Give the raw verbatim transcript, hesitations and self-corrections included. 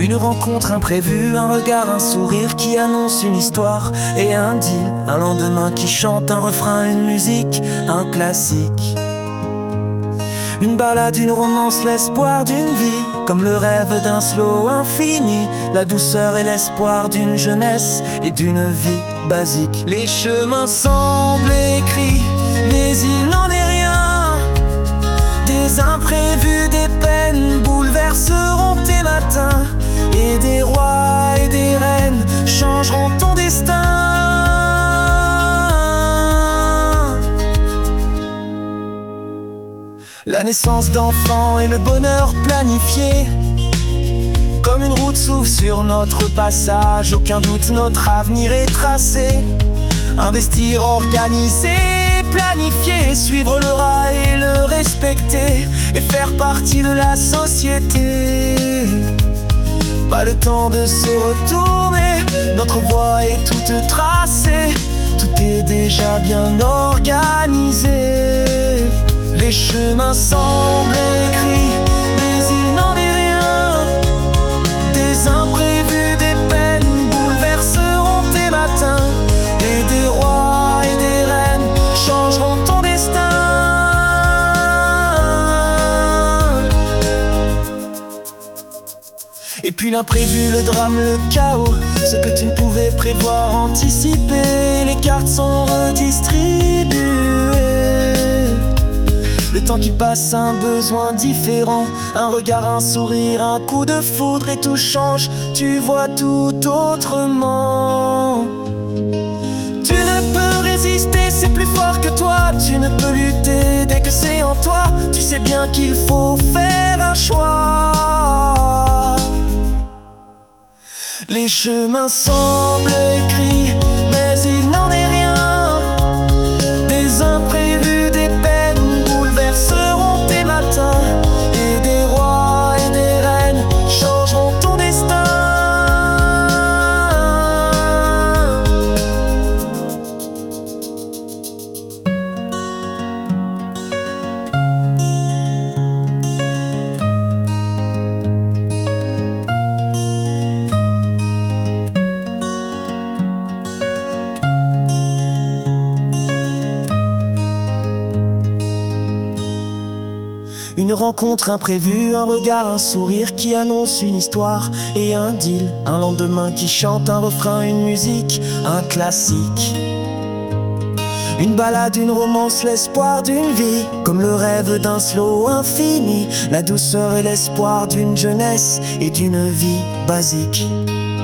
Une rencontre imprévue, un regard, un sourire qui annonce une histoire et un deal, un lendemain qui chante un refrain, une musique, un classique. Une balade, une romance, l'espoir d'une vie, comme le rêve d'un slow infini, la douceur et l'espoir d'une jeunesse et d'une vie basique. Les chemins semblent écrits, mais il n'en est rien. Des imprévus, des peines bouleverseront tes matins, et des rois et des reines changeront ton destin. La naissance d'enfants et le bonheur planifié, comme une route s'ouvre sur notre passage. Aucun doute, notre avenir est tracé. Investir, organiser, planifier, suivre le rail et le respecter, et faire partie de la société. Pas le temps de se retourner, notre voie est toute tracée. Tout est déjà bien organisé. Les chemins semblent écrits, mais il n'en est rien. Des imprévus, des peines bouleverseront tes matins, et des rois et des reines changeront ton destin. Et puis l'imprévu, le drame, le chaos, ce que tu ne pouvais prévoir, anticiper. Les cartes sont redistribuées. Le temps qui passe, un besoin différent, un regard, un sourire, un coup de foudre, et tout change, tu vois tout autrement. Tu ne peux résister, c'est plus fort que toi. Tu ne peux lutter dès que c'est en toi. Tu sais bien qu'il faut faire un choix. Les chemins semblent écrits, mais il n'en est rien. Des imprévus, des peines bouleverseront tes matins, et des rois et des reines changeront ton destin. Une rencontre imprévue, un regard, un sourire qui annonce une histoire et un deal, un lendemain qui chante un refrain, une musique, un classique. Une balade, une romance, l'espoir d'une vie, comme le rêve d'un slow infini, la douceur et l'espoir d'une jeunesse et d'une vie basique.